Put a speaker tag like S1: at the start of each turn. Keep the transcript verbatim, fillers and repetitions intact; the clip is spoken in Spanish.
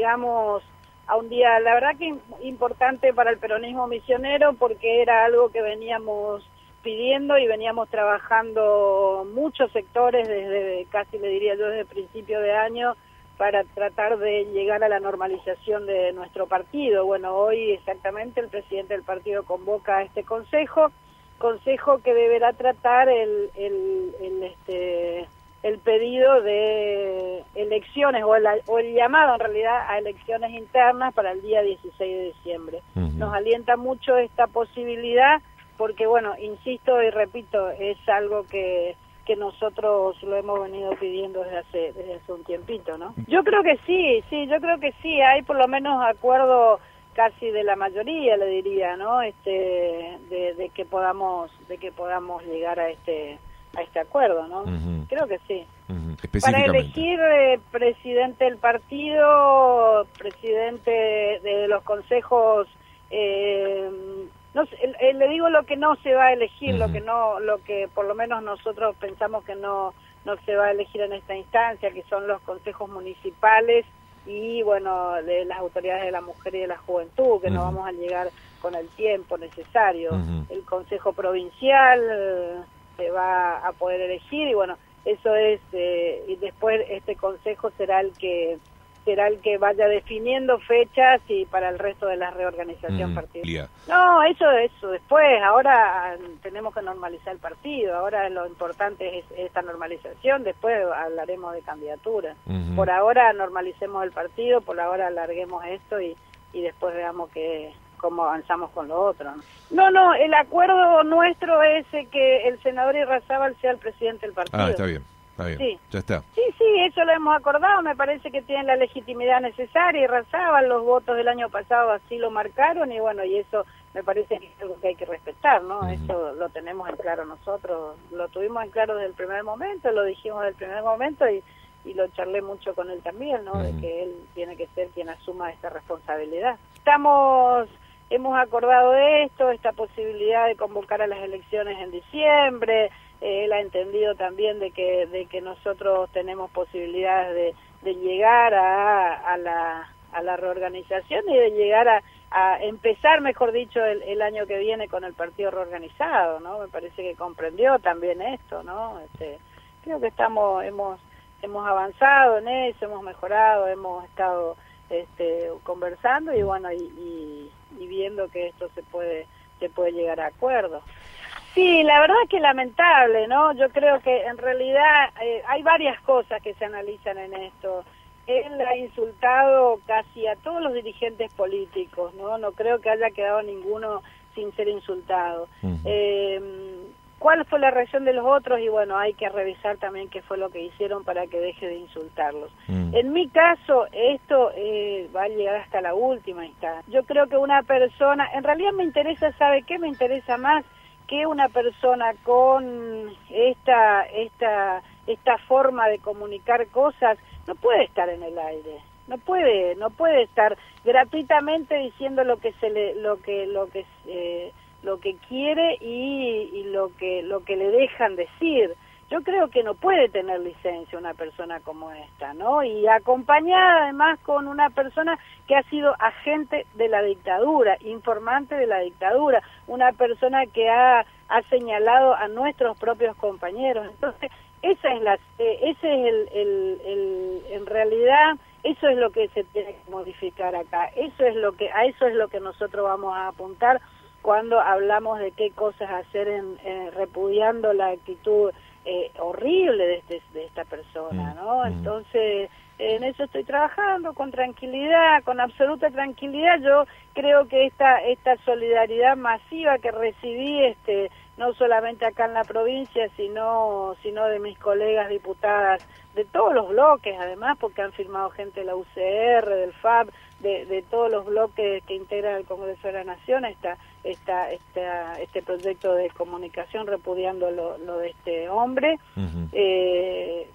S1: llegamos a un día, la verdad que importante para el peronismo misionero, porque era algo que veníamos pidiendo y veníamos trabajando muchos sectores desde, casi le diría yo, desde el principio de año, para tratar de llegar a la normalización de nuestro partido. Bueno, hoy exactamente el presidente del partido convoca a este consejo, consejo que deberá tratar el, el, el este el pedido de elecciones o el, o el llamado en realidad a elecciones internas para el día dieciséis de diciembre. Uh-huh. Nos alienta mucho esta posibilidad porque, bueno, insisto y repito, es algo que, que nosotros lo hemos venido pidiendo desde hace, desde hace un tiempito, ¿no? Yo creo que sí, sí, yo creo que sí, hay por lo menos acuerdo casi de la mayoría, le diría, ¿no? Este, de, de que podamos, de que podamos llegar a este a este acuerdo, ¿no? Uh-huh. Creo que sí.
S2: Uh-huh.
S1: Para elegir eh, presidente del partido, presidente de los consejos, eh, no sé, eh, le digo lo que no se va a elegir, uh-huh. lo que no, lo que por lo menos nosotros pensamos que no no se va a elegir en esta instancia, que son los consejos municipales y bueno, de las autoridades de la mujer y de la juventud, que uh-huh. no vamos a llegar con el tiempo necesario. Uh-huh. El consejo provincial eh, se va a poder elegir y bueno, eso es, eh, y después este consejo será el que será el que vaya definiendo fechas y para el resto de la reorganización mm, partido. Yeah. No, eso eso después, ahora tenemos que normalizar el partido, ahora lo importante es esta normalización, después hablaremos de candidatura. Uh-huh. Por ahora normalicemos el partido, por ahora alarguemos esto y, y después veamos que cómo avanzamos con lo otro. No, no, el acuerdo nuestro es que el senador Irrazábal sea el presidente del partido.
S2: Ah, está bien, está bien,
S1: sí.
S2: Ya está.
S1: Sí, sí, eso lo hemos acordado, me parece que tiene la legitimidad necesaria, Irrazábal, los votos del año pasado así lo marcaron y bueno, y eso me parece que es algo que hay que respetar, ¿no? Uh-huh. Eso lo tenemos en claro nosotros, lo tuvimos en claro desde el primer momento, lo dijimos desde el primer momento y, y lo charlé mucho con él también, ¿no? Uh-huh. De que él tiene que ser quien asuma esta responsabilidad. Estamos... Hemos acordado esto, esta posibilidad de convocar a las elecciones en diciembre, eh, él ha entendido también de que de que nosotros tenemos posibilidades de, de llegar a, a, la, a la reorganización y de llegar a, a empezar, mejor dicho, el, el año que viene con el partido reorganizado, ¿no? Me parece que comprendió también esto, ¿no? Este, creo que estamos, hemos, hemos avanzado en eso, hemos mejorado, hemos estado este, conversando y bueno, y, y y viendo que esto se puede se puede llegar a acuerdos. Sí, la verdad que lamentable, ¿no? Yo creo que en realidad eh, hay varias cosas que se analizan en esto. Él ha insultado casi a todos los dirigentes políticos, ¿no? No creo que haya quedado ninguno sin ser insultado. Uh-huh. Eh, ¿Cuál fue la reacción de los otros? Y bueno, hay que revisar también qué fue lo que hicieron para que deje de insultarlos. Mm. En mi caso, esto eh, va a llegar hasta la última instancia. Yo creo que una persona, en realidad me interesa, ¿sabe qué? Me interesa más que una persona con esta, esta, esta forma de comunicar cosas no puede estar en el aire. No puede, no puede estar gratuitamente diciendo lo que se le, lo que, lo que eh, lo que quiere y, y lo que lo que le dejan decir. Yo creo que no puede tener licencia una persona como esta, ¿no? Y acompañada además con una persona que ha sido agente de la dictadura, informante de la dictadura, una persona que ha, ha señalado a nuestros propios compañeros. Entonces, esa es la, eh, ese es el, el, el, en realidad, eso es lo que se tiene que modificar acá. Eso es lo que, a eso es lo que nosotros vamos a apuntar cuando hablamos de qué cosas hacer en, en repudiando la actitud eh, horrible de, este, de esta persona, ¿no? Entonces, en eso estoy trabajando con tranquilidad, con absoluta tranquilidad. Yo creo que esta esta solidaridad masiva que recibí, este, no solamente acá en la provincia, sino sino de mis colegas diputadas de todos los bloques, además, porque han firmado gente de la U C R, del F A B, de, de todos los bloques que integran el Congreso de la Nación, esta, esta, esta, este proyecto de comunicación repudiando lo, lo de este hombre. Uh-huh. eh,